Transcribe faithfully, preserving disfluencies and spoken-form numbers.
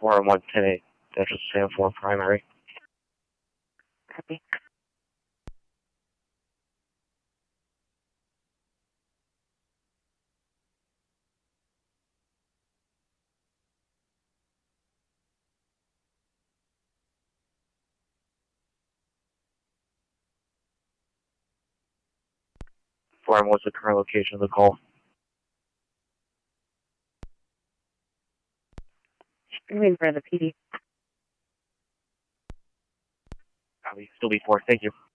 four and one ten eight. Central Sam four primary. Copy. four and what's the current location of the call? I'm waiting for the P D. Copy. Still be four. Thank you.